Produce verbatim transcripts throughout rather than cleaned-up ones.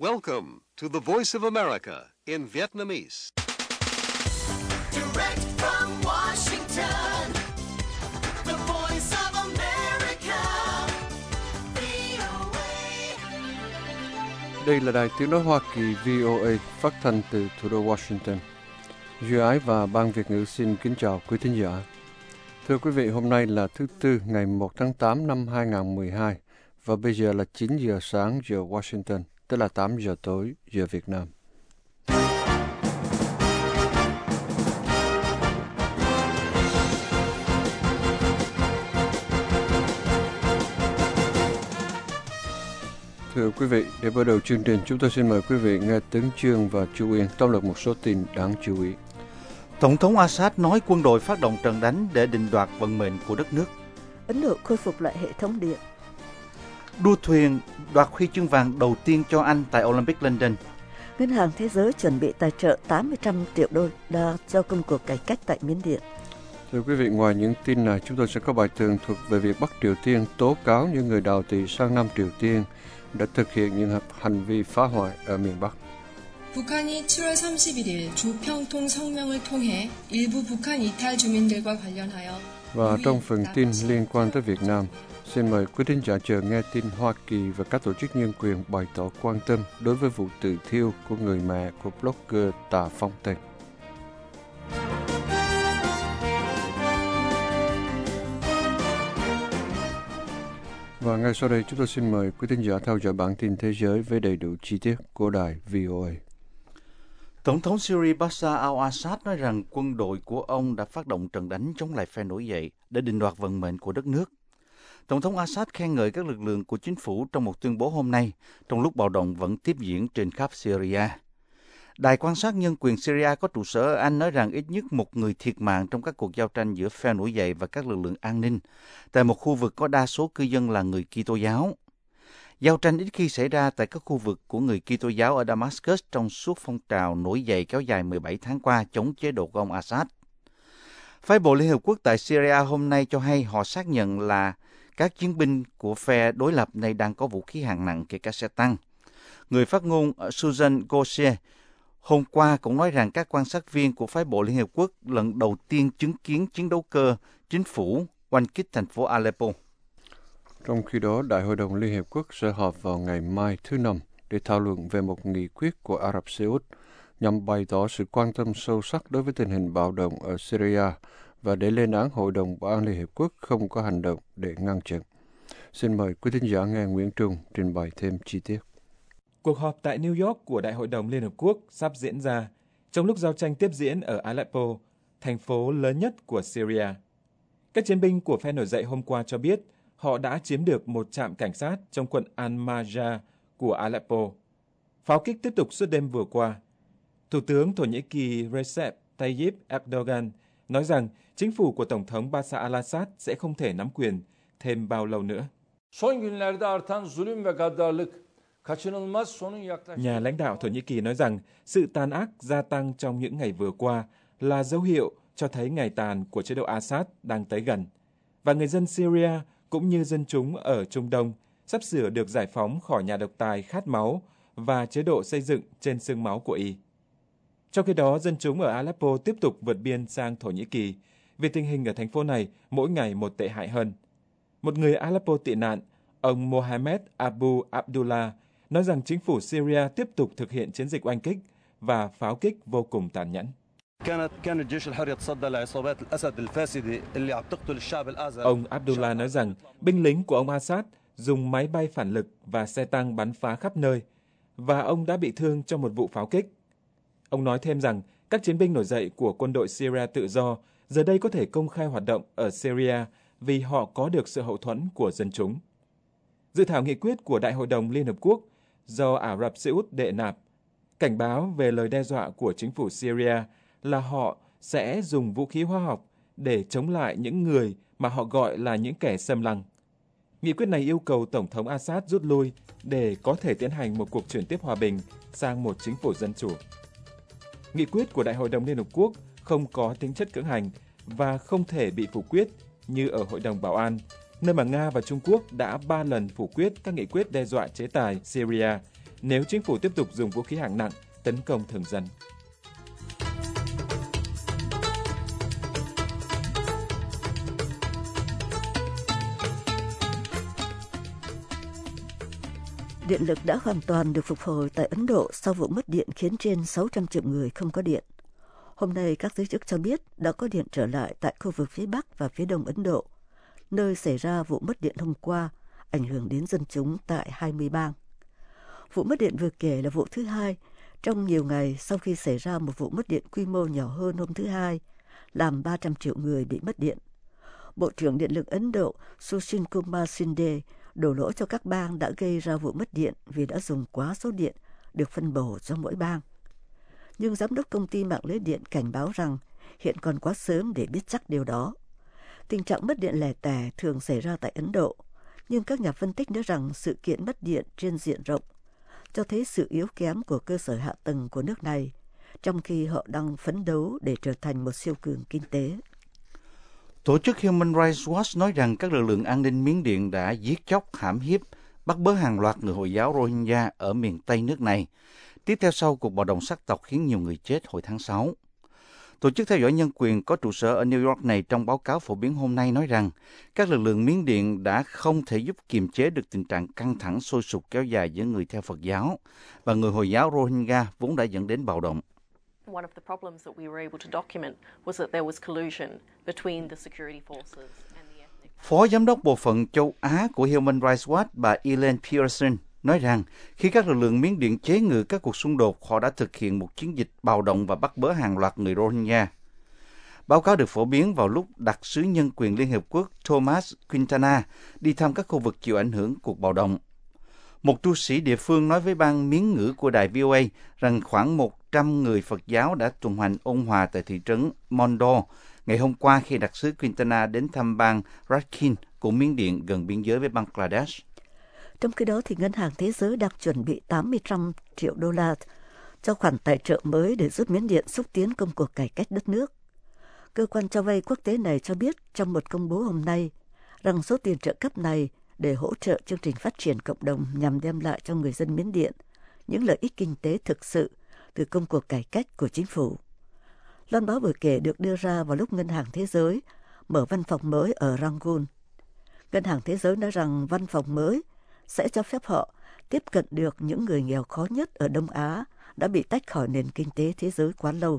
Welcome to the Voice of America in Vietnamese. Direct from Washington, the Voice of America, vê o a. Đây là đài tiếng nói Hoa Kỳ vê o a phát thanh từ thủ đô Washington. Duy Ái và Ban Việt ngữ xin kính chào quý thính giả. Thưa quý vị, hôm nay là thứ Tư ngày một tháng tám năm hai nghìn không trăm mười hai và bây giờ là chín giờ sáng giờ Washington, tức là tám giờ tối giờ Việt Nam. Thưa quý vị, để bắt đầu chương trình, chúng tôi xin mời quý vị nghe Tấn Chương và Chu Yên tóm lược một số tin đáng chú ý. Tổng thống Assad nói quân đội phát động trận đánh để định đoạt vận mệnh của đất nước. Ấn Độ khôi phục lại hệ thống điện. Đua thuyền đoạt huy chương vàng đầu tiên cho Anh tại Olympic London. Ngân hàng Thế giới chuẩn bị tài trợ tám trăm triệu đô la cho công cuộc cải cách tại Miến Điện. Thưa quý vị, ngoài những tin này, chúng tôi sẽ có bài tường thuật về việc Bắc Triều Tiên tố cáo những người đào tỳ sang Nam Triều Tiên đã thực hiện những hành vi phá hoại ở miền Bắc. 북한이 칠월 삼십일일 조평통 성명을 통해 일부 북한 이탈 주민들과 관련하여 Và trong phần tin liên quan tới Việt Nam, xin mời quý thính giả chờ nghe tin Hoa Kỳ và các tổ chức nhân quyền bày tỏ quan tâm đối với vụ tự thiêu của người mẹ của blogger Tạ Phong Tần. Và ngay sau đây chúng tôi xin mời quý thính giả theo dõi bản tin thế giới với đầy đủ chi tiết của đài vê o a. Tổng thống Syria Bashar al-Assad nói rằng quân đội của ông đã phát động trận đánh chống lại phe nổi dậy để định đoạt vận mệnh của đất nước. Tổng thống Assad khen ngợi các lực lượng của chính phủ trong một tuyên bố hôm nay, trong lúc bạo động vẫn tiếp diễn trên khắp Syria. Đài quan sát nhân quyền Syria có trụ sở ở Anh nói rằng ít nhất một người thiệt mạng trong các cuộc giao tranh giữa phe nổi dậy và các lực lượng an ninh, tại một khu vực có đa số cư dân là người Kitô giáo. Giao tranh ít khi xảy ra tại các khu vực của người Kitô giáo ở Damascus trong suốt phong trào nổi dậy kéo dài mười bảy tháng qua chống chế độ của ông Assad. Phái bộ Liên Hợp Quốc tại Syria hôm nay cho hay họ xác nhận là các chiến binh của phe đối lập này đang có vũ khí hạng nặng kể cả xe tăng. Người phát ngôn Susan Gossier hôm qua cũng nói rằng các quan sát viên của phái bộ Liên Hợp Quốc lần đầu tiên chứng kiến chiến đấu cơ chính phủ oanh kích thành phố Aleppo. Trong khi đó, Đại hội đồng Liên Hiệp Quốc sẽ họp vào ngày mai thứ Năm để thảo luận về một nghị quyết của Ả Rập Xê Út nhằm bày tỏ sự quan tâm sâu sắc đối với tình hình bạo động ở Syria và để lên án Hội đồng Bảo an Liên Hiệp Quốc không có hành động để ngăn chặn. Xin mời quý thính giả nghe Nguyễn Trung trình bày thêm chi tiết. Cuộc họp tại New York của Đại hội đồng Liên Hợp Quốc sắp diễn ra trong lúc giao tranh tiếp diễn ở Aleppo, thành phố lớn nhất của Syria. Các chiến binh của phe nổi dậy hôm qua cho biết họ đã chiếm được một trạm cảnh sát trong quận Al-Marja của Aleppo. Pháo kích tiếp tục suốt đêm vừa qua. Thủ tướng Thổ Nhĩ Kỳ Recep Tayyip Erdogan nói rằng chính phủ của Tổng thống Bashar al-Assad sẽ không thể nắm quyền thêm bao lâu nữa. Nhà lãnh đạo Thổ Nhĩ Kỳ nói rằng sự tàn ác gia tăng trong những ngày vừa qua là dấu hiệu cho thấy ngày tàn của chế độ Assad đang tới gần. Và người dân Syria cũng như dân chúng ở Trung Đông sắp sửa được giải phóng khỏi nhà độc tài khát máu và chế độ xây dựng trên xương máu của y. Trong khi đó, dân chúng ở Aleppo tiếp tục vượt biên sang Thổ Nhĩ Kỳ vì tình hình ở thành phố này mỗi ngày một tệ hại hơn. Một người Aleppo tị nạn, ông Mohammed Abu Abdullah, nói rằng chính phủ Syria tiếp tục thực hiện chiến dịch oanh kích và pháo kích vô cùng tàn nhẫn. Ông Abdullah nói rằng binh lính của ông Assad dùng máy bay phản lực và xe tăng bắn phá khắp nơi, và ông đã bị thương trong một vụ pháo kích. Ông nói thêm rằng các chiến binh nổi dậy của quân đội Syria tự do giờ đây có thể công khai hoạt động ở Syria vì họ có được sự hậu thuẫn của dân chúng. Dự thảo nghị quyết của Đại hội đồng Liên Hợp Quốc do Ả Rập Xê Út đệ nạp cảnh báo về lời đe dọa của chính phủ Syria là họ sẽ dùng vũ khí hóa học để chống lại những người mà họ gọi là những kẻ xâm lăng. Nghị quyết này yêu cầu Tổng thống Assad rút lui để có thể tiến hành một cuộc chuyển tiếp hòa bình sang một chính phủ dân chủ. Nghị quyết của Đại hội đồng Liên Hợp Quốc không có tính chất cưỡng hành và không thể bị phủ quyết như ở Hội đồng Bảo an, nơi mà Nga và Trung Quốc đã ba lần phủ quyết các nghị quyết đe dọa chế tài Syria nếu chính phủ tiếp tục dùng vũ khí hạng nặng tấn công thường dân. Điện lực đã hoàn toàn được phục hồi tại Ấn Độ sau vụ mất điện khiến trên sáu trăm triệu người không có điện. Hôm nay, các giới chức cho biết đã có điện trở lại tại khu vực phía Bắc và phía Đông Ấn Độ, nơi xảy ra vụ mất điện hôm qua, ảnh hưởng đến dân chúng tại hai mươi bang. Vụ mất điện vừa kể là vụ thứ hai trong nhiều ngày sau khi xảy ra một vụ mất điện quy mô nhỏ hơn hôm thứ Hai, làm ba trăm triệu người bị mất điện. Bộ trưởng Điện lực Ấn Độ Sushil Kumar Shinde đổ lỗi cho các bang đã gây ra vụ mất điện vì đã dùng quá số điện được phân bổ cho mỗi bang. Nhưng giám đốc công ty mạng lưới điện cảnh báo rằng hiện còn quá sớm để biết chắc điều đó. Tình trạng mất điện lẻ tẻ thường xảy ra tại Ấn Độ, nhưng các nhà phân tích nói rằng sự kiện mất điện trên diện rộng cho thấy sự yếu kém của cơ sở hạ tầng của nước này, trong khi họ đang phấn đấu để trở thành một siêu cường kinh tế. Tổ chức Human Rights Watch nói rằng các lực lượng an ninh Miến Điện đã giết chóc, hãm hiếp, bắt bớ hàng loạt người Hồi giáo Rohingya ở miền Tây nước này, tiếp theo sau cuộc bạo động sắc tộc khiến nhiều người chết hồi tháng sáu. Tổ chức theo dõi nhân quyền có trụ sở ở New York này trong báo cáo phổ biến hôm nay nói rằng các lực lượng Miến Điện đã không thể giúp kiềm chế được tình trạng căng thẳng sôi sục kéo dài giữa người theo Phật giáo và người Hồi giáo Rohingya vốn đã dẫn đến bạo động. One of the problems that we were able to document was that there was collusion between the security forces and the ethnic. Phó Giám đốc Bộ phận châu Á của Human Rights Watch bà Elaine Pearson nói rằng khi các lực lượng Miến Điện chế ngự các cuộc xung đột, họ đã thực hiện một chiến dịch bạo động và bắt bớ hàng loạt người Rohingya. Báo cáo được phổ biến vào lúc đặc sứ nhân quyền Liên Hiệp Quốc Thomas Quintana đi thăm các khu vực chịu ảnh hưởng cuộc bạo động. Một tu sĩ địa phương nói với ban Miến ngữ của đài vê o a rằng khoảng một trăm người Phật giáo đã tuần hành ôn hòa tại thị trấn Mondo ngày hôm qua khi đặc sứ Quintana đến thăm bang Rakhine của Miến Điện gần biên giới với Bangladesh. Trong khi đó, thì Ngân hàng Thế giới đang chuẩn bị tám mươi triệu đô la cho khoản tài trợ mới để giúp Miến Điện xúc tiến công cuộc cải cách đất nước. Cơ quan cho vay quốc tế này cho biết trong một công bố hôm nay rằng số tiền trợ cấp này để hỗ trợ chương trình phát triển cộng đồng nhằm đem lại cho người dân Miến Điện những lợi ích kinh tế thực sự từ công cuộc cải cách của chính phủ. Loan báo vừa kể được đưa ra vào lúc Ngân hàng Thế giới mở văn phòng mới ở Rangoon. Ngân hàng Thế giới nói rằng văn phòng mới sẽ cho phép họ tiếp cận được những người nghèo khó nhất ở Đông Á đã bị tách khỏi nền kinh tế thế giới quá lâu.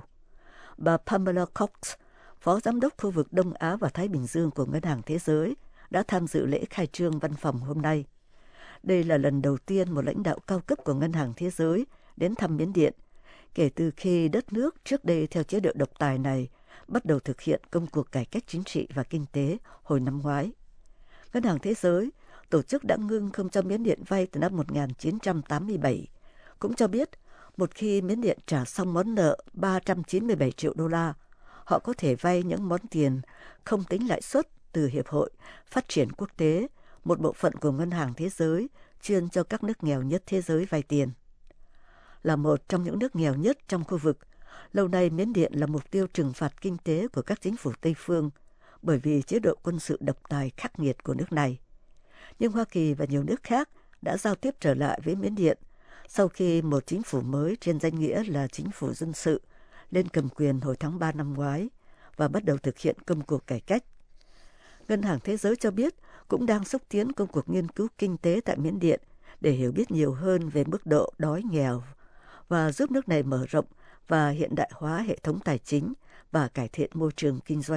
Bà Pamela Cox, Phó Giám đốc khu vực Đông Á và Thái Bình Dương của Ngân hàng Thế giới, đã tham dự lễ khai trương văn phòng hôm nay. Đây là lần đầu tiên một lãnh đạo cao cấp của Ngân hàng Thế giới đến thăm Miến Điện, kể từ khi đất nước trước đây theo chế độ độc tài này bắt đầu thực hiện công cuộc cải cách chính trị và kinh tế hồi năm ngoái. Ngân hàng Thế giới, tổ chức đã ngưng không cho Miến Điện vay từ năm một nghìn chín trăm tám mươi bảy, cũng cho biết một khi Miến Điện trả xong món nợ ba trăm chín mươi bảy triệu đô la, họ có thể vay những món tiền không tính lãi suất từ Hiệp hội Phát triển Quốc tế, một bộ phận của Ngân hàng Thế giới chuyên cho các nước nghèo nhất thế giới vay tiền. Là một trong những nước nghèo nhất trong khu vực, lâu nay Miến Điện là mục tiêu trừng phạt kinh tế của các chính phủ Tây phương bởi vì chế độ quân sự độc tài khắc nghiệt của nước này. Nhưng Hoa Kỳ và nhiều nước khác đã giao tiếp trở lại với Miến Điện sau khi một chính phủ mới trên danh nghĩa là chính phủ dân sự lên cầm quyền hồi tháng ba năm ngoái và bắt đầu thực hiện công cuộc cải cách. Ngân hàng Thế giới cho biết cũng đang xúc tiến công cuộc nghiên cứu kinh tế tại Miến Điện để hiểu biết nhiều hơn về mức độ đói nghèo và giúp nước này mở rộng và hiện đại hóa hệ thống tài chính và cải thiện môi trường kinh doanh.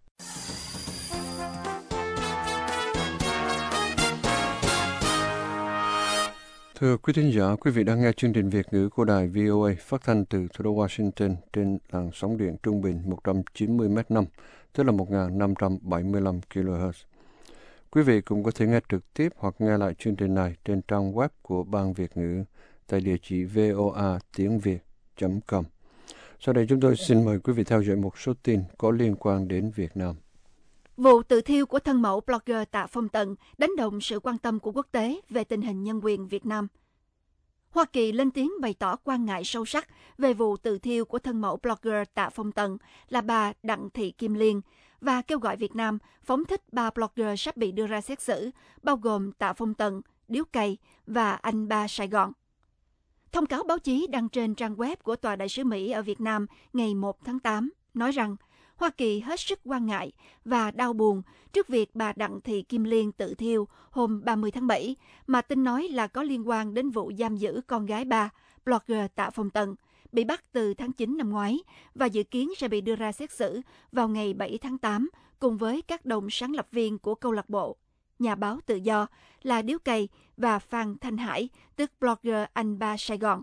Thưa quý thính giả, quý vị đang nghe chương trình Việt ngữ của đài vê o a phát thanh từ thủ đô Washington trên làn sóng điện trung bình một trăm chín mươi mét năm, tức là một nghìn năm trăm bảy mươi lăm ki lô héc. Quý vị cũng có thể nghe trực tiếp hoặc nghe lại chương trình này trên trang web của Ban Việt ngữ tại địa chỉ voa tiếng việt chấm com. Sau đây chúng tôi xin mời quý vị theo dõi một số tin có liên quan đến Việt Nam. Vụ tự thiêu của thân mẫu blogger Tạ Phong Tần đánh động sự quan tâm của quốc tế về tình hình nhân quyền Việt Nam. Hoa Kỳ lên tiếng bày tỏ quan ngại sâu sắc về vụ tự thiêu của thân mẫu blogger Tạ Phong Tần là bà Đặng Thị Kim Liên và kêu gọi Việt Nam phóng thích ba blogger sắp bị đưa ra xét xử, bao gồm Tạ Phong Tần, Điếu Cày và Anh Ba Sài Gòn. Thông cáo báo chí đăng trên trang web của Tòa đại sứ Mỹ ở Việt Nam ngày một tháng tám nói rằng Hoa Kỳ hết sức quan ngại và đau buồn trước việc bà Đặng Thị Kim Liên tự thiêu hôm ba mươi tháng bảy, mà tin nói là có liên quan đến vụ giam giữ con gái bà, blogger Tạ Phong Tần, bị bắt từ tháng chín năm ngoái và dự kiến sẽ bị đưa ra xét xử vào ngày bảy tháng tám cùng với các đồng sáng lập viên của câu lạc bộ Nhà báo Tự do là Điếu Cày và Phan Thanh Hải, tức blogger Anh Ba Sài Gòn.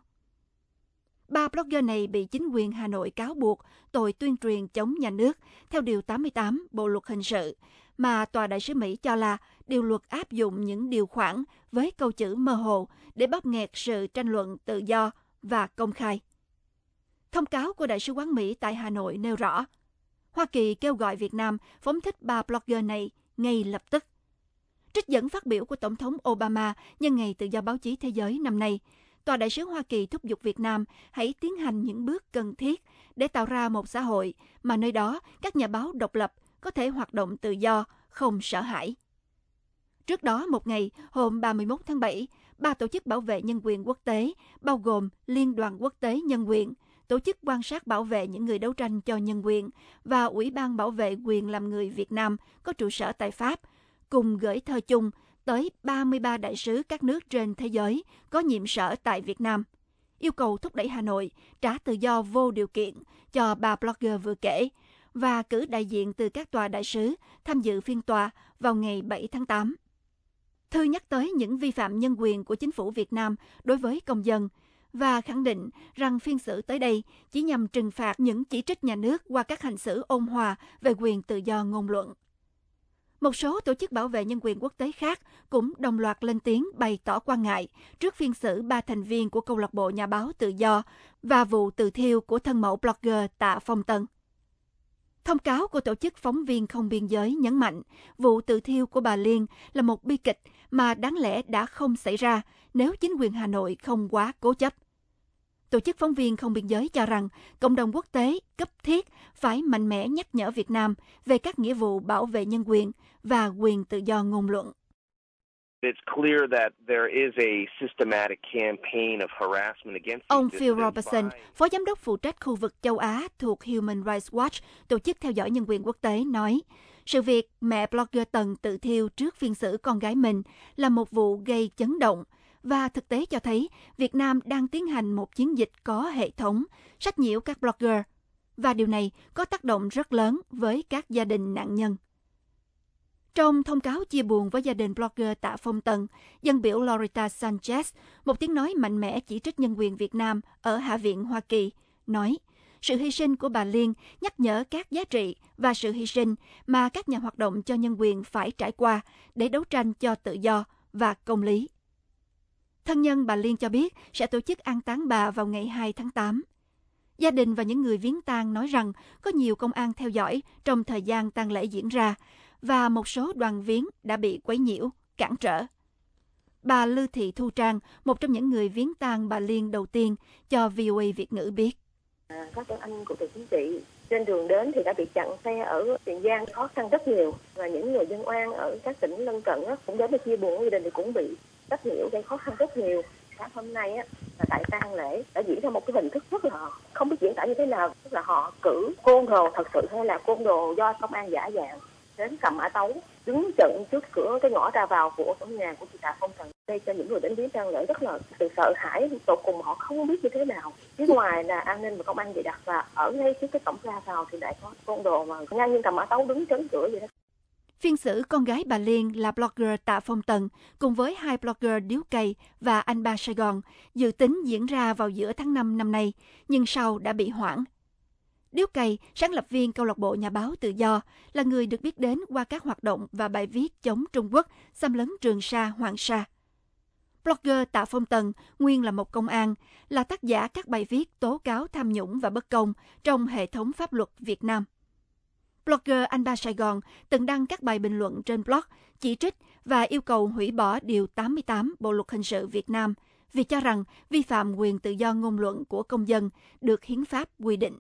Ba blogger này bị chính quyền Hà Nội cáo buộc tội tuyên truyền chống nhà nước theo Điều tám mươi tám Bộ Luật Hình sự, mà Tòa đại sứ Mỹ cho là điều luật áp dụng những điều khoản với câu chữ mơ hồ để bóp nghẹt sự tranh luận tự do và công khai. Thông cáo của Đại sứ quán Mỹ tại Hà Nội nêu rõ, Hoa Kỳ kêu gọi Việt Nam phóng thích ba blogger này ngay lập tức. Trích dẫn phát biểu của Tổng thống Obama nhân ngày Tự do báo chí thế giới năm nay, Tòa đại sứ Hoa Kỳ thúc giục Việt Nam hãy tiến hành những bước cần thiết để tạo ra một xã hội mà nơi đó các nhà báo độc lập có thể hoạt động tự do, không sợ hãi. Trước đó một ngày, hôm ba mươi mốt tháng bảy, ba tổ chức bảo vệ nhân quyền quốc tế, bao gồm Liên đoàn Quốc tế Nhân quyền, Tổ chức quan sát bảo vệ những người đấu tranh cho nhân quyền và Ủy ban bảo vệ quyền làm người Việt Nam có trụ sở tại Pháp, cùng gửi thơ chung tới ba mươi ba đại sứ các nước trên thế giới có nhiệm sở tại Việt Nam, yêu cầu thúc đẩy Hà Nội trả tự do vô điều kiện cho ba blogger vừa kể và cử đại diện từ các tòa đại sứ tham dự phiên tòa vào ngày bảy tháng tám. Thư nhắc tới những vi phạm nhân quyền của chính phủ Việt Nam đối với công dân và khẳng định rằng phiên xử tới đây chỉ nhằm trừng phạt những chỉ trích nhà nước qua các hành xử ôn hòa về quyền tự do ngôn luận. Một số tổ chức bảo vệ nhân quyền quốc tế khác cũng đồng loạt lên tiếng bày tỏ quan ngại trước phiên xử ba thành viên của câu lạc bộ Nhà báo Tự do và vụ tự thiêu của thân mẫu blogger Tạ Phong Tần. Thông cáo của Tổ chức Phóng viên Không Biên Giới nhấn mạnh vụ tự thiêu của bà Liên là một bi kịch mà đáng lẽ đã không xảy ra nếu chính quyền Hà Nội không quá cố chấp. Tổ chức Phóng viên Không Biên Giới cho rằng cộng đồng quốc tế cấp thiết phải mạnh mẽ nhắc nhở Việt Nam về các nghĩa vụ bảo vệ nhân quyền và quyền tự do ngôn luận. Ông Phil Robertson, Phó Giám đốc phụ trách khu vực châu Á thuộc Human Rights Watch, tổ chức theo dõi nhân quyền quốc tế, nói sự việc mẹ blogger Tần tự thiêu trước phiên xử con gái mình là một vụ gây chấn động, và thực tế cho thấy Việt Nam đang tiến hành một chiến dịch có hệ thống, sách nhiễu các blogger, và điều này có tác động rất lớn với các gia đình nạn nhân. Trong thông cáo chia buồn với gia đình blogger Tạ Phong Tần, dân biểu Loretta Sanchez, một tiếng nói mạnh mẽ chỉ trích nhân quyền Việt Nam ở Hạ viện Hoa Kỳ, nói sự hy sinh của bà Liên nhắc nhở các giá trị và sự hy sinh mà các nhà hoạt động cho nhân quyền phải trải qua để đấu tranh cho tự do và công lý. Thân nhân bà Liên cho biết sẽ tổ chức an táng bà vào ngày hai tháng tám. Gia đình và những người viếng tang nói rằng có nhiều công an theo dõi trong thời gian tang lễ diễn ra và một số đoàn viếng đã bị quấy nhiễu, cản trở. Bà Lư Thị Thu Trang, một trong những người viếng tang bà Liên đầu tiên, cho vê o a Việt ngữ biết. À, các anh của Bộ Chính trị trên đường đến thì đã bị chặn xe ở Tiền Giang, khó khăn rất nhiều, và những người dân oan ở các tỉnh lân cận á, cũng đến để chia buồn gia đình thì cũng bị rất nhiều, gây khó khăn rất nhiều. Sáng hôm nay á, là tại tang lễ đã diễn ra một cái hình thức rất là không biết diễn tả như thế nào, tức là họ cử côn đồ thật sự hay là côn đồ do công an giả dạng đến cầm mã tấu đứng chặn trước cửa cái ngõ ra vào của căn nhà của chị Tạ Phong Tần. Đây cho những người đến viếng tang lễ rất là sự sợ hãi, tột cùng họ không biết như thế nào. Phía ngoài là an ninh và công an dày đặc, và ở ngay trước cái cổng ra vào thì lại có côn đồ mà ngang nhiên cầm mã tấu đứng chắn cửa vậy đó. Phiên xử con gái bà Liên là blogger Tạ Phong Tần cùng với hai blogger Điếu Cày và Anh Ba Sài Gòn dự tính diễn ra vào giữa tháng năm năm nay, nhưng sau đã bị hoãn. Điếu Cày, sáng lập viên câu lạc bộ Nhà báo Tự do, là người được biết đến qua các hoạt động và bài viết chống Trung Quốc xâm lấn Trường Sa, Hoàng Sa. Blogger Tạ Phong Tần, nguyên là một công an, là tác giả các bài viết tố cáo tham nhũng và bất công trong hệ thống pháp luật Việt Nam. Blogger Anh Ba Sài Gòn từng đăng các bài bình luận trên blog chỉ trích và yêu cầu hủy bỏ Điều tám mươi tám Bộ Luật Hình sự Việt Nam vì cho rằng vi phạm quyền tự do ngôn luận của công dân được hiến pháp quy định.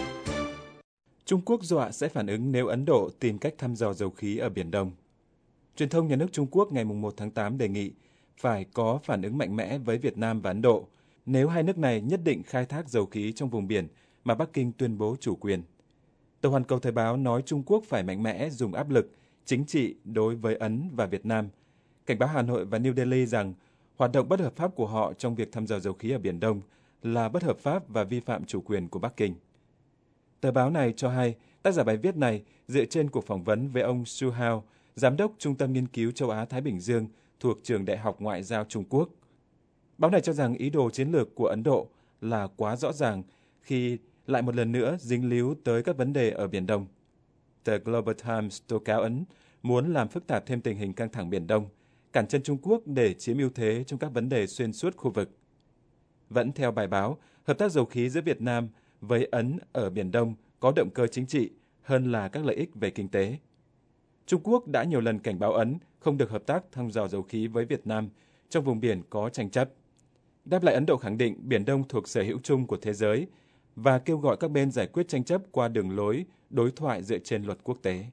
Trung Quốc dọa sẽ phản ứng nếu Ấn Độ tìm cách thăm dò dầu khí ở Biển Đông. Truyền thông nhà nước Trung Quốc ngày một tháng tám đề nghị phải có phản ứng mạnh mẽ với Việt Nam và Ấn Độ nếu hai nước này nhất định khai thác dầu khí trong vùng biển mà Bắc Kinh tuyên bố chủ quyền. Tờ Hoàn Cầu Thời báo nói Trung Quốc phải mạnh mẽ dùng áp lực chính trị đối với Ấn và Việt Nam, cảnh báo Hà Nội và New Delhi rằng hoạt động bất hợp pháp của họ trong việc thăm dò dầu khí ở Biển Đông là bất hợp pháp và vi phạm chủ quyền của Bắc Kinh. Tờ báo này cho hay tác giả bài viết này dựa trên cuộc phỏng vấn với ông Su Hao, Giám đốc Trung tâm Nghiên cứu Châu Á-Thái Bình Dương thuộc Trường Đại học Ngoại giao Trung Quốc. Báo này cho rằng ý đồ chiến lược của Ấn Độ là quá rõ ràng khi lại một lần nữa dính líu tới các vấn đề ở Biển Đông. Tờ Global Times tố cáo Ấn muốn làm phức tạp thêm tình hình căng thẳng Biển Đông, cản chân Trung Quốc để chiếm ưu thế trong các vấn đề xuyên suốt khu vực. Vẫn theo bài báo, hợp tác dầu khí giữa Việt Nam với Ấn ở Biển Đông có động cơ chính trị hơn là các lợi ích về kinh tế. Trung Quốc đã nhiều lần cảnh báo Ấn không được hợp tác thăm dò dầu khí với Việt Nam trong vùng biển có tranh chấp. Đáp lại, Ấn Độ khẳng định Biển Đông thuộc sở hữu chung của thế giới và kêu gọi các bên giải quyết tranh chấp qua đường lối đối thoại dựa trên luật quốc tế.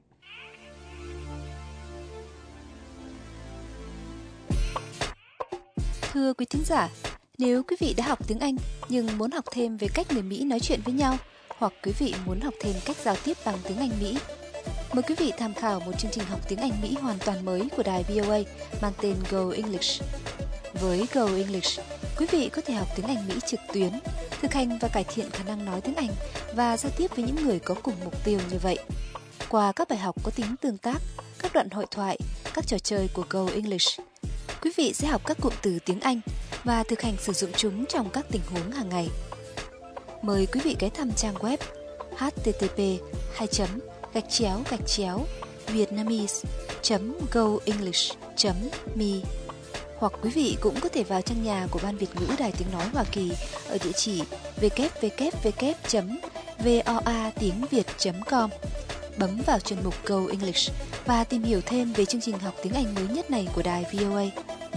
Thưa quý thính giả, nếu quý vị đã học tiếng Anh nhưng muốn học thêm về cách người Mỹ nói chuyện với nhau, hoặc quý vị muốn học thêm cách giao tiếp bằng tiếng Anh Mỹ, mời quý vị tham khảo một chương trình học tiếng Anh Mỹ hoàn toàn mới của đài vê o a mang tên Go English. Với Go English, quý vị có thể học tiếng Anh Mỹ trực tuyến, thực hành và cải thiện khả năng nói tiếng Anh và giao tiếp với những người có cùng mục tiêu như vậy. Qua các bài học có tính tương tác, các đoạn hội thoại, các trò chơi của Go English, quý vị sẽ học các cụm từ tiếng Anh và thực hành sử dụng chúng trong các tình huống hàng ngày. Mời quý vị ghé thăm trang web h t t p hai gạch chéo gạch chéo vietnamese chấm go english chấm me, hoặc quý vị cũng có thể vào trang nhà của Ban Việt ngữ Đài Tiếng Nói Hoa Kỳ ở địa chỉ w w w chấm voa tiếng việt chấm com, bấm vào chuyên mục Go English và tìm hiểu thêm về chương trình học tiếng Anh mới nhất này của đài vê o a.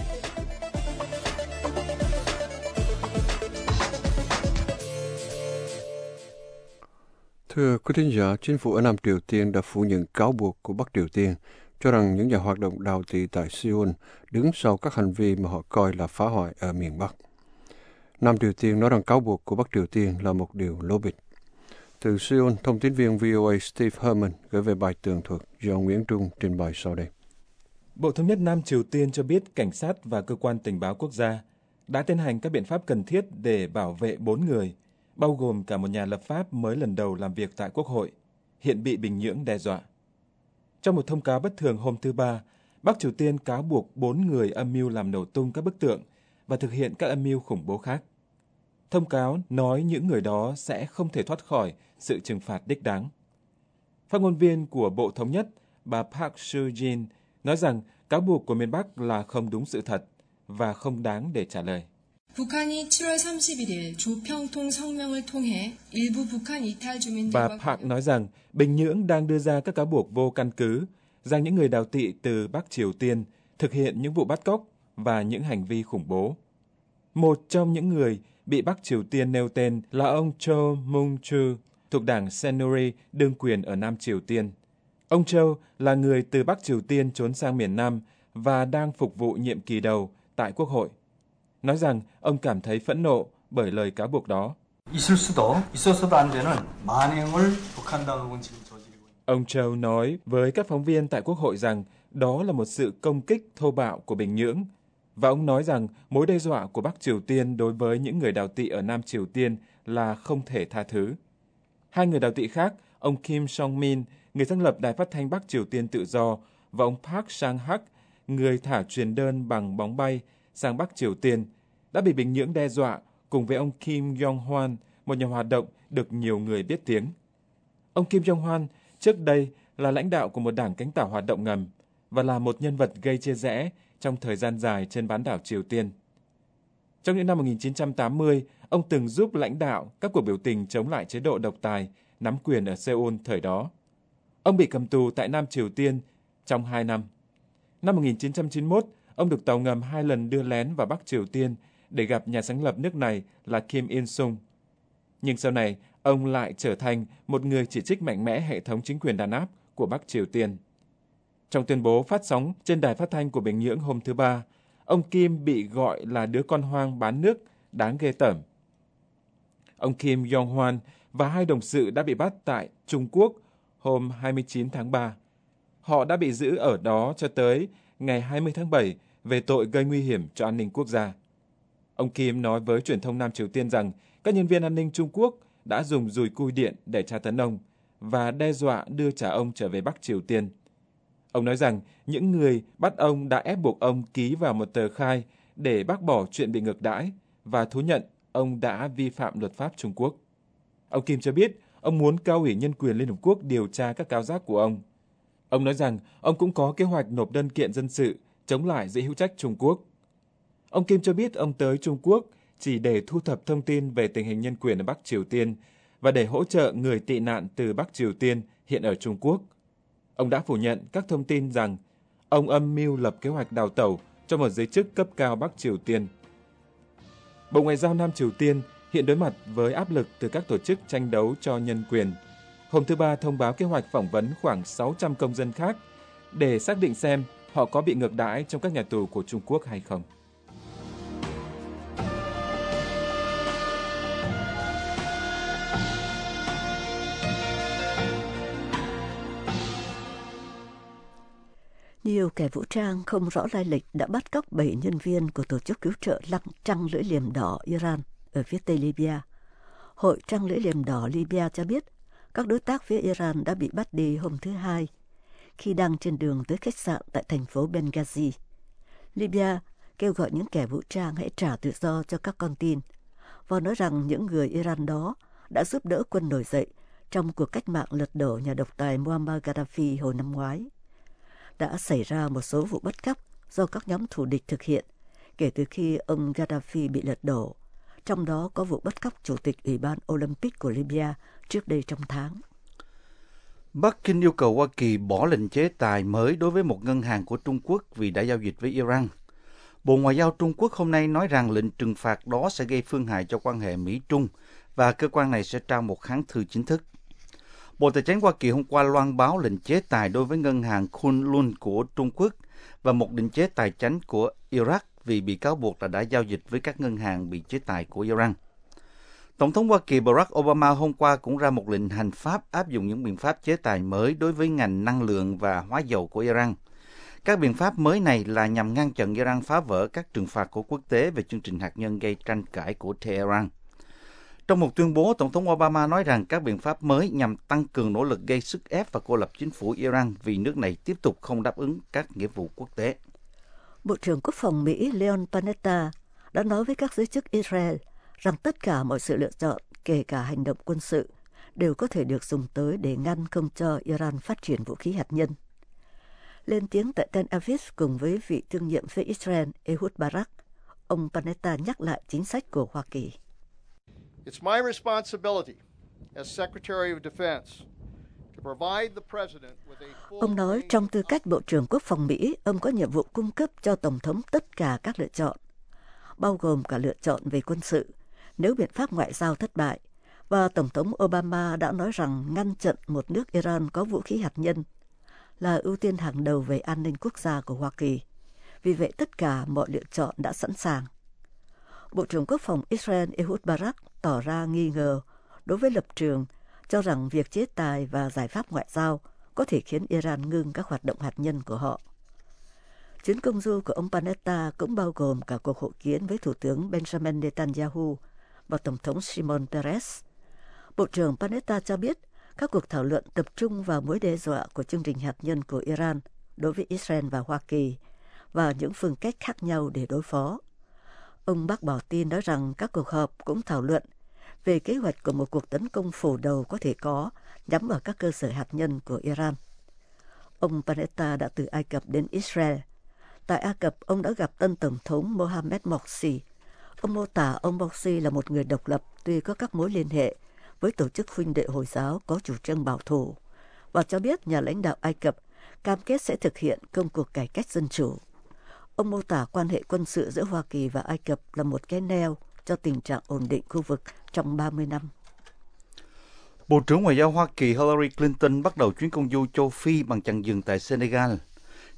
Thưa quý thính giả, chính phủ ở Nam Triều Tiên đã phủ nhận cáo buộc của Bắc Triều Tiên cho rằng những nhà hoạt động đào tị tại Seoul đứng sau các hành vi mà họ coi là phá hoại ở miền Bắc. Nam Triều Tiên nói rằng cáo buộc của Bắc Triều Tiên là một điều lố bịch. Từ Seoul, thông tín viên vê o a Steve Herman gửi về bài tường thuật do Nguyễn Trung trình bày sau đây. Bộ Thống nhất Nam Triều Tiên cho biết cảnh sát và cơ quan tình báo quốc gia đã tiến hành các biện pháp cần thiết để bảo vệ bốn người, bao gồm cả một nhà lập pháp mới lần đầu làm việc tại Quốc hội, hiện bị Bình Nhưỡng đe dọa. Trong một thông cáo bất thường hôm thứ Ba, Bắc Triều Tiên cáo buộc bốn người âm mưu làm nổ tung các bức tượng và thực hiện các âm mưu khủng bố khác. Thông cáo nói những người đó sẽ không thể thoát khỏi sự trừng phạt đích đáng. Phát ngôn viên của Bộ Thống nhất, bà Park Soo-jin, nói rằng cáo buộc của miền Bắc là không đúng sự thật và không đáng để trả lời. 북한이 칠월 삼십일일 조평통 성명을 통해 일부 북한 이탈 주민들과 Bà Park nói rằng Bình Nhưỡng đang đưa ra các cáo buộc vô căn cứ rằng những người đào tị từ Bắc Triều Tiên thực hiện những vụ bắt cóc và những hành vi khủng bố. Một trong những người bị Bắc Triều Tiên nêu tên là ông Cho Mung-chu thuộc đảng Saenuri đương quyền ở Nam Triều Tiên. Ông Cho là người từ Bắc Triều Tiên trốn sang miền Nam và đang phục vụ nhiệm kỳ đầu tại Quốc hội. Nói rằng ông cảm thấy phẫn nộ bởi lời cáo buộc đó. Ông Châu nói với các phóng viên tại Quốc hội rằng đó là một sự công kích thô bạo của Bình Nhưỡng, và ông nói rằng mối đe dọa của Bắc Triều Tiên đối với những người đào tị ở Nam Triều Tiên là không thể tha thứ. Hai người đào tị khác, ông Kim Song-min, người sáng lập Đài Phát thanh Bắc Triều Tiên Tự do, và ông Park Sang-hak, người thả truyền đơn bằng bóng bay sang Bắc Triều Tiên, đã bị Bình Nhưỡng đe dọa cùng với ông Kim Jong-hwan, một nhà hoạt động được nhiều người biết tiếng. Ông Kim Jong-hwan trước đây là lãnh đạo của một đảng cánh tả hoạt động ngầm và là một nhân vật gây chia rẽ trong thời gian dài trên bán đảo Triều Tiên. Trong những năm một nghìn chín trăm tám mươi, ông từng giúp lãnh đạo các cuộc biểu tình chống lại chế độ độc tài nắm quyền ở Seoul thời đó. Ông bị cầm tù tại Nam Triều Tiên trong hai năm. Năm một nghìn chín trăm chín mươi mốt, ông được tàu ngầm hai lần đưa lén vào Bắc Triều Tiên để gặp nhà sáng lập nước này là Kim Il-sung. Nhưng sau này, ông lại trở thành một người chỉ trích mạnh mẽ hệ thống chính quyền đàn áp của Bắc Triều Tiên. Trong tuyên bố phát sóng trên đài phát thanh của Bình Nhưỡng hôm thứ Ba, ông Kim bị gọi là đứa con hoang bán nước đáng ghê tởm. Ông Kim Jong-hwan và hai đồng sự đã bị bắt tại Trung Quốc hôm hai mươi chín tháng ba. Họ đã bị giữ ở đó cho tới ngày hai mươi tháng bảy về tội gây nguy hiểm cho an ninh quốc gia. Ông Kim nói với truyền thông Nam Triều Tiên rằng các nhân viên an ninh Trung Quốc đã dùng dùi cui điện để tra tấn ông và đe dọa đưa trả ông trở về Bắc Triều Tiên. Ông nói rằng những người bắt ông đã ép buộc ông ký vào một tờ khai để bác bỏ chuyện bị ngược đãi và thú nhận ông đã vi phạm luật pháp Trung Quốc. Ông Kim cho biết ông muốn Cao ủy Nhân quyền Liên Hợp Quốc điều tra các cáo giác của ông. Ông nói rằng ông cũng có kế hoạch nộp đơn kiện dân sự chống lại giới hữu trách Trung Quốc. Ông Kim cho biết ông tới Trung Quốc chỉ để thu thập thông tin về tình hình nhân quyền ở Bắc Triều Tiên và để hỗ trợ người tị nạn từ Bắc Triều Tiên hiện ở Trung Quốc. Ông đã phủ nhận các thông tin rằng ông âm mưu lập kế hoạch đào tẩu cho một giới chức cấp cao Bắc Triều Tiên. Bộ Ngoại giao Nam Triều Tiên hiện đối mặt với áp lực từ các tổ chức tranh đấu cho nhân quyền. Hôm thứ Ba thông báo kế hoạch phỏng vấn khoảng sáu trăm công dân khác để xác định xem họ có bị ngược đãi trong các nhà tù của Trung Quốc hay không. Nhiều kẻ vũ trang không rõ lai lịch đã bắt cóc bảy nhân viên của tổ chức cứu trợ lăng trăng lưỡi liềm đỏ Iran ở phía tây Libya. Hội trăng lưỡi liềm đỏ Libya cho biết các đối tác phía Iran đã bị bắt đi hôm thứ Hai khi đang trên đường tới khách sạn tại thành phố Benghazi. Libya kêu gọi những kẻ vũ trang hãy trả tự do cho các con tin và nói rằng những người Iran đó đã giúp đỡ quân nổi dậy trong cuộc cách mạng lật đổ nhà độc tài Muammar Gaddafi hồi năm ngoái. Đã xảy ra một số vụ bắt cóc do các nhóm thù địch thực hiện kể từ khi ông Gaddafi bị lật đổ, trong đó có vụ bắt cóc Chủ tịch Ủy ban Olympic của Libya trước đây trong tháng. Bắc Kinh yêu cầu Hoa Kỳ bỏ lệnh chế tài mới đối với một ngân hàng của Trung Quốc vì đã giao dịch với Iran. Bộ Ngoại giao Trung Quốc hôm nay nói rằng lệnh trừng phạt đó sẽ gây phương hại cho quan hệ Mỹ-Trung và cơ quan này sẽ trao một kháng thư chính thức. Bộ Tài chính Hoa Kỳ hôm qua loan báo lệnh chế tài đối với ngân hàng Kunlun của Trung Quốc và một định chế tài chánh của Iraq vì bị cáo buộc là đã giao dịch với các ngân hàng bị chế tài của Iran. Tổng thống Hoa Kỳ Barack Obama hôm qua cũng ra một lệnh hành pháp áp dụng những biện pháp chế tài mới đối với ngành năng lượng và hóa dầu của Iran. Các biện pháp mới này là nhằm ngăn chặn Iran phá vỡ các trừng phạt của quốc tế về chương trình hạt nhân gây tranh cãi của Tehran. Trong một tuyên bố, Tổng thống Obama nói rằng các biện pháp mới nhằm tăng cường nỗ lực gây sức ép và cô lập chính phủ Iran vì nước này tiếp tục không đáp ứng các nghĩa vụ quốc tế. Bộ trưởng Quốc phòng Mỹ Leon Panetta đã nói với các giới chức Israel rằng tất cả mọi sự lựa chọn, kể cả hành động quân sự, đều có thể được dùng tới để ngăn không cho Iran phát triển vũ khí hạt nhân. Lên tiếng tại Tel Aviv cùng với vị đương nhiệm phía Israel Ehud Barak, ông Panetta nhắc lại chính sách của Hoa Kỳ. It's my responsibility as Secretary of Defense to provide the president with a full... Ông nói trong tư cách Bộ trưởng Quốc phòng Mỹ, ông có nhiệm vụ cung cấp cho Tổng thống tất cả các lựa chọn, bao gồm cả lựa chọn về quân sự, nếu biện pháp ngoại giao thất bại. Và Tổng thống Obama đã nói rằng ngăn chặn một nước Iran có vũ khí hạt nhân là ưu tiên hàng đầu về an ninh quốc gia của Hoa Kỳ. Vì vậy tất cả mọi lựa chọn đã sẵn sàng. Bộ trưởng Quốc phòng Israel Ehud Barak tỏ ra nghi ngờ đối với lập trường cho rằng việc chế tài và giải pháp ngoại giao có thể khiến Iran ngưng các hoạt động hạt nhân của họ. Chuyến công du của ông Panetta cũng bao gồm cả cuộc hội kiến với Thủ tướng Benjamin Netanyahu và Tổng thống Shimon Peres. Bộ trưởng Panetta cho biết các cuộc thảo luận tập trung vào mối đe dọa của chương trình hạt nhân của Iran đối với Israel và Hoa Kỳ và những phương cách khác nhau để đối phó. Ông bác bỏ tin nói rằng các cuộc họp cũng thảo luận về kế hoạch của một cuộc tấn công phủ đầu có thể có nhắm vào các cơ sở hạt nhân của Iran. Ông Panetta đã từ Ai Cập đến Israel. Tại Ai Cập, ông đã gặp tân Tổng thống Mohamed Morsi. Ông mô tả ông Morsi là một người độc lập tuy có các mối liên hệ với tổ chức huynh đệ Hồi giáo có chủ trương bảo thủ và cho biết nhà lãnh đạo Ai Cập cam kết sẽ thực hiện công cuộc cải cách dân chủ. Ông mô tả quan hệ quân sự giữa Hoa Kỳ và Ai Cập là một cái neo cho tình trạng ổn định khu vực trong ba mươi năm. Bộ trưởng Ngoại giao Hoa Kỳ Hillary Clinton bắt đầu chuyến công du châu Phi bằng chặng dừng tại Senegal.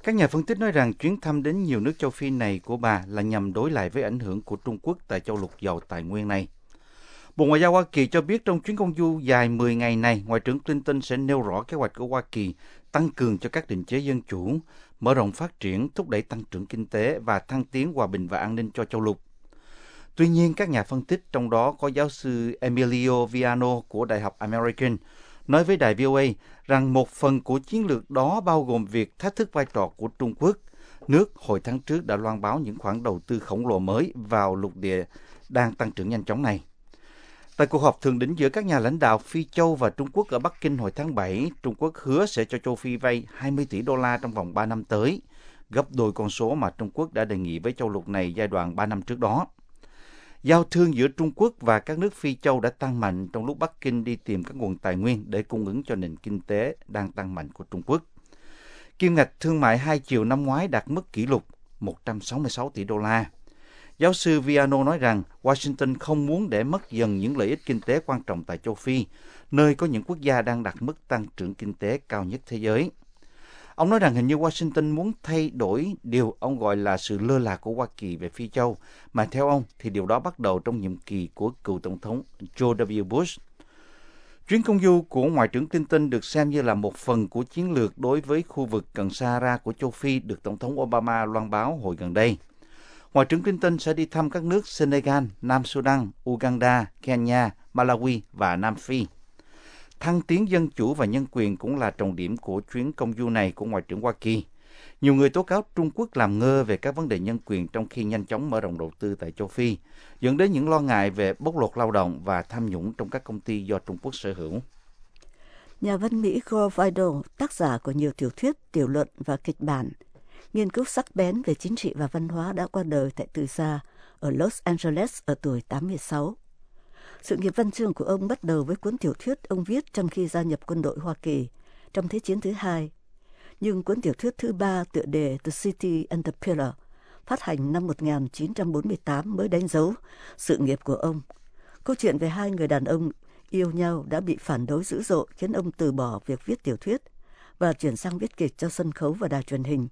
Các nhà phân tích nói rằng chuyến thăm đến nhiều nước châu Phi này của bà là nhằm đối lại với ảnh hưởng của Trung Quốc tại châu lục giàu tài nguyên này. Bộ Ngoại giao Hoa Kỳ cho biết trong chuyến công du dài mười ngày này, Ngoại trưởng Clinton sẽ nêu rõ kế hoạch của Hoa Kỳ tăng cường cho các định chế dân chủ, mở rộng phát triển, thúc đẩy tăng trưởng kinh tế và thăng tiến hòa bình và an ninh cho châu lục. Tuy nhiên, các nhà phân tích, trong đó có giáo sư Emilio Viano của Đại học American, nói với đài vê o a rằng một phần của chiến lược đó bao gồm việc thách thức vai trò của Trung Quốc, nước hồi tháng trước đã loan báo những khoản đầu tư khổng lồ mới vào lục địa đang tăng trưởng nhanh chóng này. Tại cuộc họp thượng đỉnh giữa các nhà lãnh đạo Phi Châu và Trung Quốc ở Bắc Kinh hồi tháng bảy, Trung Quốc hứa sẽ cho châu Phi vay hai mươi tỷ đô la trong vòng ba năm tới, gấp đôi con số mà Trung Quốc đã đề nghị với châu lục này giai đoạn ba năm trước đó. Giao thương giữa Trung Quốc và các nước Phi Châu đã tăng mạnh trong lúc Bắc Kinh đi tìm các nguồn tài nguyên để cung ứng cho nền kinh tế đang tăng mạnh của Trung Quốc. Kim ngạch thương mại hai chiều năm ngoái đạt mức kỷ lục một trăm sáu mươi sáu tỷ đô la. Giáo sư Viano nói rằng Washington không muốn để mất dần những lợi ích kinh tế quan trọng tại châu Phi, nơi có những quốc gia đang đạt mức tăng trưởng kinh tế cao nhất thế giới. Ông nói rằng hình như Washington muốn thay đổi điều ông gọi là sự lơ là của Hoa Kỳ về Phi Châu, mà theo ông thì điều đó bắt đầu trong nhiệm kỳ của cựu Tổng thống George W. Bush. Chuyến công du của Ngoại trưởng Clinton được xem như là một phần của chiến lược đối với khu vực cận Sahara của châu Phi được Tổng thống Obama loan báo hồi gần đây. Ngoại trưởng Clinton sẽ đi thăm các nước Senegal, Nam Sudan, Uganda, Kenya, Malawi và Nam Phi. Thăng tiến dân chủ và nhân quyền cũng là trọng điểm của chuyến công du này của Ngoại trưởng Hoa Kỳ. Nhiều người tố cáo Trung Quốc làm ngơ về các vấn đề nhân quyền trong khi nhanh chóng mở rộng đầu tư tại châu Phi, dẫn đến những lo ngại về bóc lột lao động và tham nhũng trong các công ty do Trung Quốc sở hữu. Nhà văn Mỹ Gore Vidal, tác giả của nhiều tiểu thuyết, tiểu luận và kịch bản, nghiên cứu sắc bén về chính trị và văn hóa đã qua đời tại từ xa ở Los Angeles ở tuổi tám mươi sáu. Sự nghiệp văn chương của ông bắt đầu với cuốn tiểu thuyết ông viết trong khi gia nhập quân đội Hoa Kỳ trong Thế chiến thứ hai. Nhưng cuốn tiểu thuyết thứ ba tựa đề The City and the Pillar, phát hành năm một nghìn chín trăm bốn mươi tám mới đánh dấu sự nghiệp của ông. Câu chuyện về hai người đàn ông yêu nhau đã bị phản đối dữ dội khiến ông từ bỏ việc viết tiểu thuyết và chuyển sang viết kịch cho sân khấu và đài truyền hình.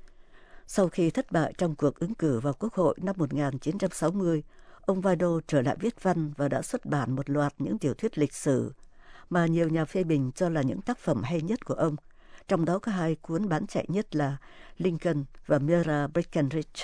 Sau khi thất bại trong cuộc ứng cử vào Quốc hội năm một nghìn chín trăm sáu mươi, ông Vidal trở lại viết văn và đã xuất bản một loạt những tiểu thuyết lịch sử mà nhiều nhà phê bình cho là những tác phẩm hay nhất của ông, trong đó có hai cuốn bán chạy nhất là Lincoln và Mira Breckinridge.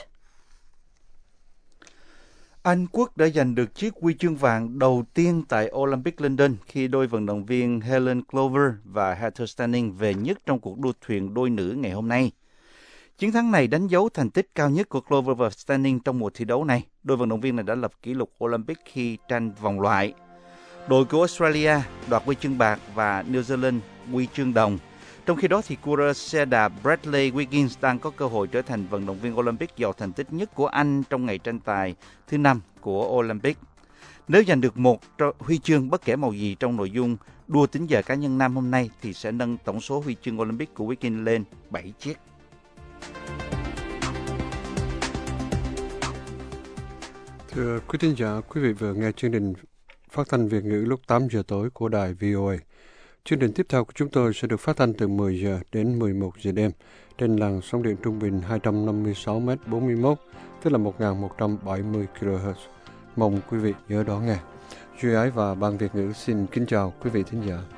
Anh Quốc đã giành được chiếc huy chương vàng đầu tiên tại Olympic London khi đôi vận động viên Helen Clover và Heather Stanning về nhất trong cuộc đua thuyền đôi nữ ngày hôm nay. Chiến thắng này đánh dấu thành tích cao nhất của Clover và Stanning trong mùa thi đấu này. Đôi vận động viên này đã lập kỷ lục Olympic khi tranh vòng loại. Đội của Australia đoạt huy chương bạc và New Zealand huy chương đồng. Trong khi đó thì cua xe đạp Bradley Wiggins đang có cơ hội trở thành vận động viên Olympic giàu thành tích nhất của Anh trong ngày tranh tài thứ năm của Olympic. Nếu giành được một huy chương bất kể màu gì trong nội dung đua tính giờ cá nhân nam hôm nay thì sẽ nâng tổng số huy chương Olympic của Wiggins lên bảy chiếc. Thưa quý thính giả, quý vị vừa nghe chương trình phát thanh Việt ngữ lúc tám giờ tối của đài vê o a. Chương trình tiếp theo của chúng tôi sẽ được phát thanh từ mười giờ đến mười một giờ đêm trên làn sóng điện trung bình hai trăm năm mươi sáu mét bốn mươi mốt, tức là một nghìn một trăm bảy mươi ki lô héc. Mong quý vị nhớ đón nghe. Duy Ái và Ban Việt ngữ xin kính chào quý vị thính giả.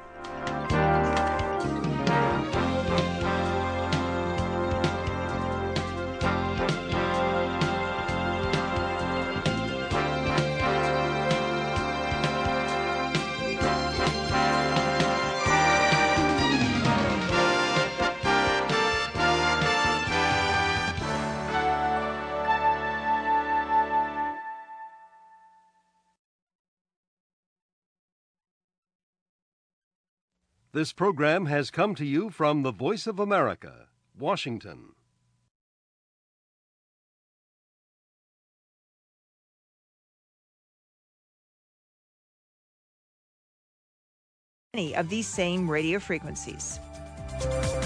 This program has come to you from the Voice of America, Washington. Any of these same radio frequencies.